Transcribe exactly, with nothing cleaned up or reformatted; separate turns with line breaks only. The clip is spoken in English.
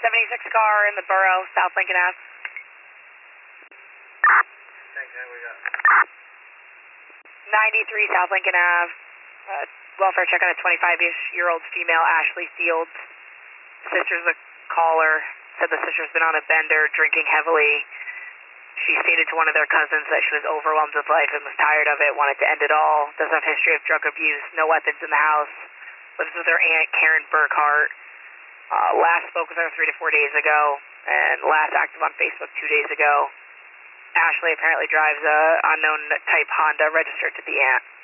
seventy-six car in the borough, South Lincoln Ave.
Thanks, man. We got
ninety-three South Lincoln Ave. Uh, welfare check on a twenty-five-ish-year-old female, Ashley Fields. Sister's a caller. Said the sister's been on a bender, drinking heavily. She stated to one of their cousins that she was overwhelmed with life and was tired of it, wanted to end it all. Doesn't have history of drug abuse, no weapons in the house. Lives with her aunt, Karen Burkhart. Uh, last spoke with her three to four days ago, and last active on Facebook two days ago. Ashley apparently drives a unknown type Honda registered to the aunt.